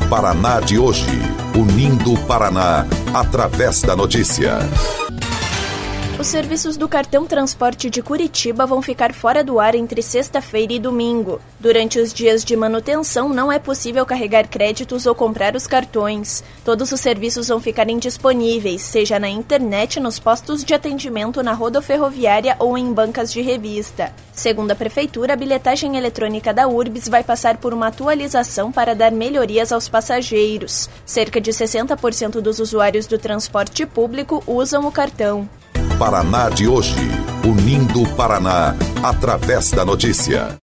Paraná de hoje, unindo o Paraná através da notícia. Os serviços do cartão transporte de Curitiba vão ficar fora do ar entre sexta-feira e domingo. Durante os dias de manutenção, não é possível carregar créditos ou comprar os cartões. Todos os serviços vão ficar indisponíveis, seja na internet, nos postos de atendimento, na rodoferroviária ou em bancas de revista. Segundo a Prefeitura, a bilhetagem eletrônica da URBS vai passar por uma atualização para dar melhorias aos passageiros. Cerca de 60% dos usuários do transporte público usam o cartão. Paraná de hoje, unindo o Paraná através da notícia.